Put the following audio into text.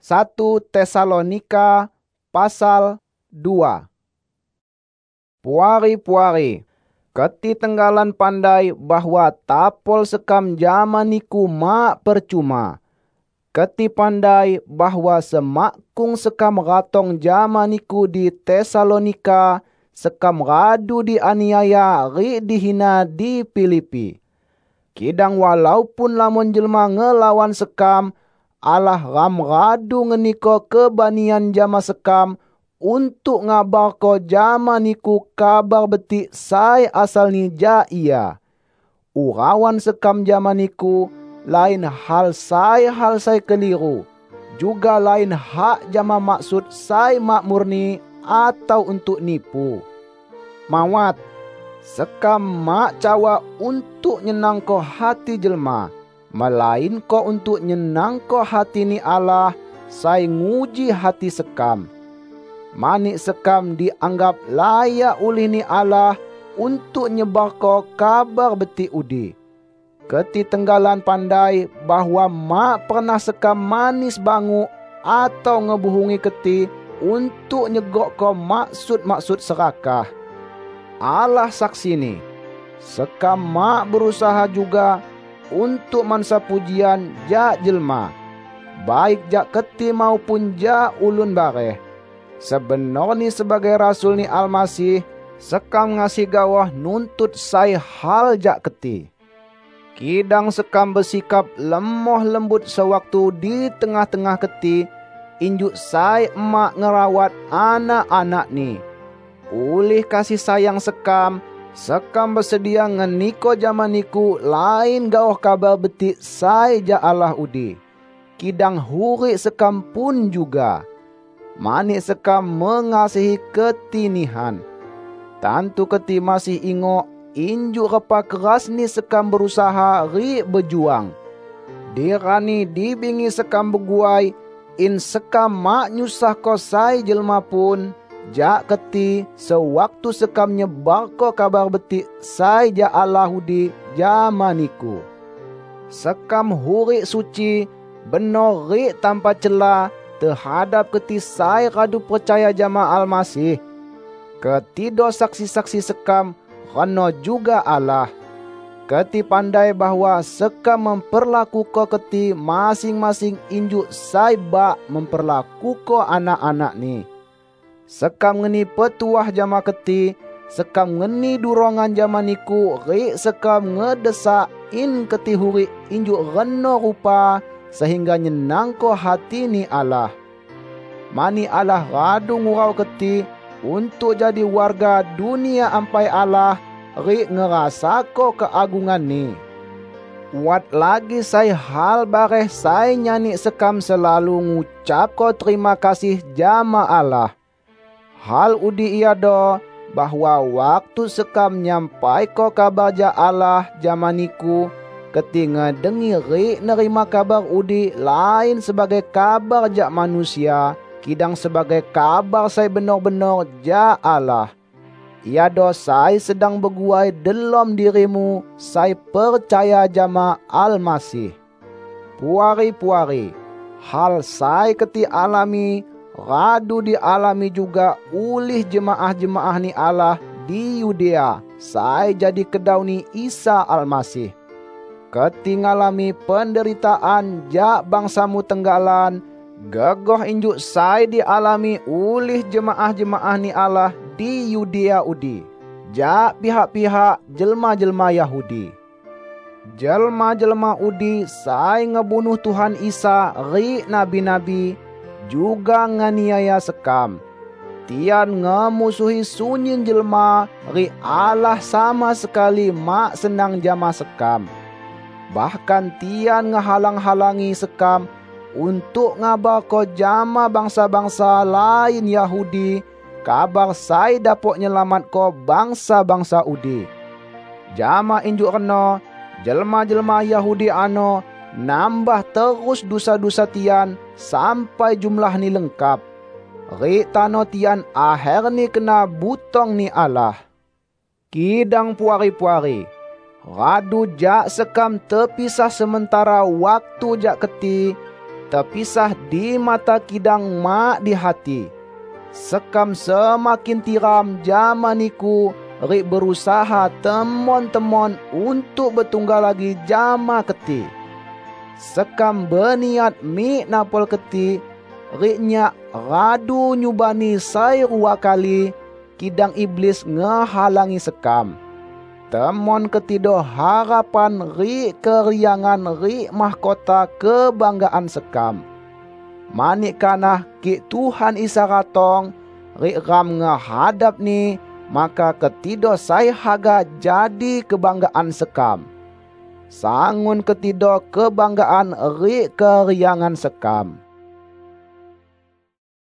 1 Tesalonika pasal 2. Puari-puari, keti tenggalan pandai bahwa tapol sekam zaman niku mak percuma. Keti pandai bahwa semakung sekam ratong zaman niku di Tesalonika, sekam radu dianiaya ri dihina di Filipi. Kidang walaupun lamun jelma ngelawan sekam, Allah ram radu ngeniko kebanian jama sekam untuk ngabar ko jama niku kabar beti sai asal ni ja ia. Urawan sekam jama niku lain hal sai keliru, juga lain hak jama maksud sai mak murni atau untuk nipu. Mawat, sekam mak cawa untuk nyenang ko hati jelma, melain ko untuk nyenang ko hati ni Allah, sai nguji hati sekam. Manik sekam dianggap layak oleh ni Allah untuk nyebar ko kabar beti udi. Keti tenggalan pandai bahwa mak pernah sekam manis bangu atau ngebuhungi keti untuk nyegok ko maksud-maksud serakah. Allah saksi ni, sekam mak berusaha juga untuk mansa pujian jak jelma, baik jak keti maupun jak ulun bareh. Sebenarnya sebagai rasul ni Almasih, sekam ngasih gawah nuntut sai hal jak keti. Kidang sekam bersikap lemah lembut sewaktu di tengah-tengah keti, injuk sai emak ngerawat anak-anak ni. Ulih kasih sayang sekam, sekam bersedia ngeniko zaman niku lain gawah kabar beti sai ja Allah udi. Kidang hurik sekam pun juga. Manik sekam mengasihi ketinihan. Tantu keti masih ingo injuk repa keras ni sekam berusaha ri berjuang. Dirani dibingi sekam beguai, in sekam mak nyusah ko sai jelma pun, jak keti sewaktu sekam nyebar ko kabar beti sai ja Allah hudi zaman niku. Sekam hurik suci, benar ri tanpa celah terhadap keti sai radu percaya jama Almasih. Ketido saksi-saksi sekam rano juga Allah. Keti pandai bahwa sekam memperlakuko keti masing-masing injuk sai bak memperlakuko anak-anak ni. Sekam ngeni petuah jama keti, sekam ngeni durongan jama niku, ri sekam ngedesak in keti huri injuk reno rupa sehingga nyenangko hati ni Allah. Mani Allah radu ngurau keti untuk jadi warga dunia ampai Allah, ri ngerasako keagungan ni. Wat lagi sai hal bareh sai nyani sekam selalu ngucapko terima kasih jama Allah. Hal udi ia do bahwa waktu sekam nyampai ko kabar ja Allah zaman niku, keti ngedengi ri nerima kabar udi lain sebagai kabar ja manusia, kidang sebagai kabar sai benar-benar ja Allah. Ia do sai sedang beguai dalam dirimu, sai percaya jama Almasih. Puari-puari, hal sai keti alami, radu dialami juga ulih jemaah-jemaah ni Allah di Yudea, sai jadi kedau ni Isa Almasih. Keti ngalami penderitaan jak bangsamu tenggalan, gegoh injuk sai dialami ulih jemaah-jemaah ni Allah di Yudea udi, jak pihak-pihak jelma-jelma Yahudi. Jelma-jelma udi sai ngebunuh Tuhan Isa ri nabi-nabi, juga nganiaya sekam. Tian ngemusuhi sunyin jelma, ri Allah sama sekali mak senang jama sekam. Bahkan tian ngehalang-halangi sekam untuk ngabar ko jama bangsa-bangsa lain Yahudi, kabar sai dapok nyelamat ko bangsa-bangsa udi. Jama injuk reno, jelma-jelma Yahudi ano nambah terus dosa-dosa tian sampai jumlah ni lengkap. Ri tano tian akhir ni kena butong ni Allah. Kidang puari-puari, radu jak sekam terpisah sementara waktu jak keti, terpisah di mata kidang mak di hati. Sekam semakin tiram zaman niku rik berusaha temon-temon untuk bertunggal lagi jama keti. Sekam berniat mi napol keti, riknya radu nyubani sai 2 kali, kidang iblis ngehalangi sekam. Temon ketido harapan rik keriangan rik mahkota kebanggaan sekam. Manik kanah ki Tuhan Isa ratong, rik ram ngehadap ni, maka ketido sai haga jadi kebanggaan sekam. Sangun ketido kebanggaan rik keriangan sekam.